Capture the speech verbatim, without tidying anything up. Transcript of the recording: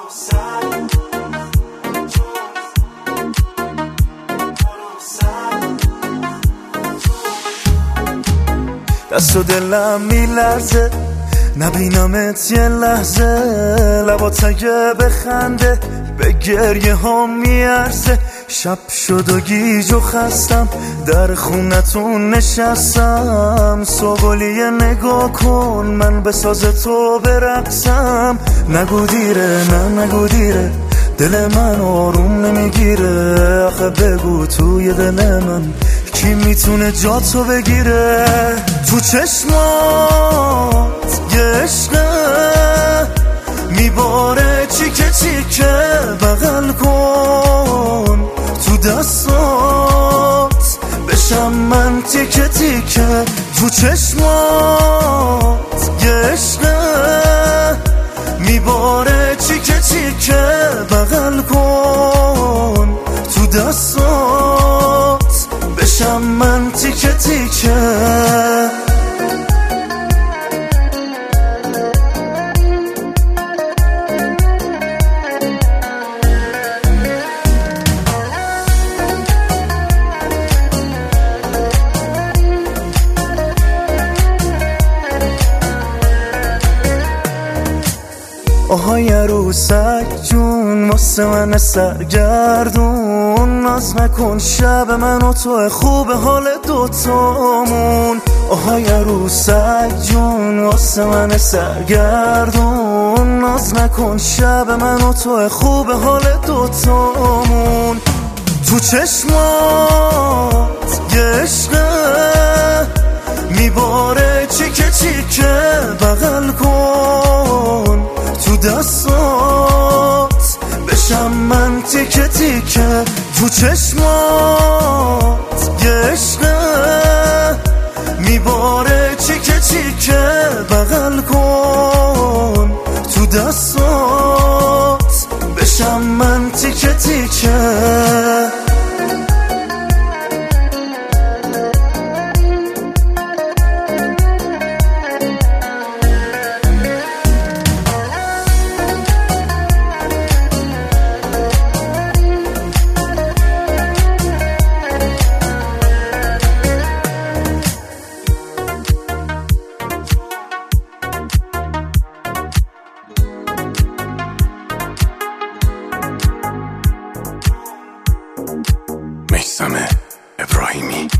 دست و دلم میلرزه نبینمت یه لحظه، لبات اگه بخنده به گریه ها میارزه. شب شد و گیج و خستم در خونتون نشستم، سوگلیه نگاه کن من به ساز تو برقصم. نگو دیره نه نگو دیره دل من آروم نمیگیره، آخه بگو توی دل من کی میتونه جا تو بگیره. تو چشمات یه عشقه میباره چیکه چیکه، بغل کن تو دستات بشم من تیکه تیکه. تو چشمات یه عشقه میباره چیکه چیکه، بغل کن تو دستات بشم من تیکه تیکه. آهای عروسک جون واسه من سرگردون، ناز نکن شب من و تو خوب حال دوتامون. آهای عروسک جون واسه من سرگردون، ناز نکن شب من و تو خوب حال دوتامون. تو چشمات یه عشقه میباره چیکه چیکه، بغل کن تو دستات بشم من تیکه تیکه. تو چشمات یه عشقه میباره چیکه چیکه، بغل کن تو دستات بشم من تیکه تیکه. میثم ابراهیمی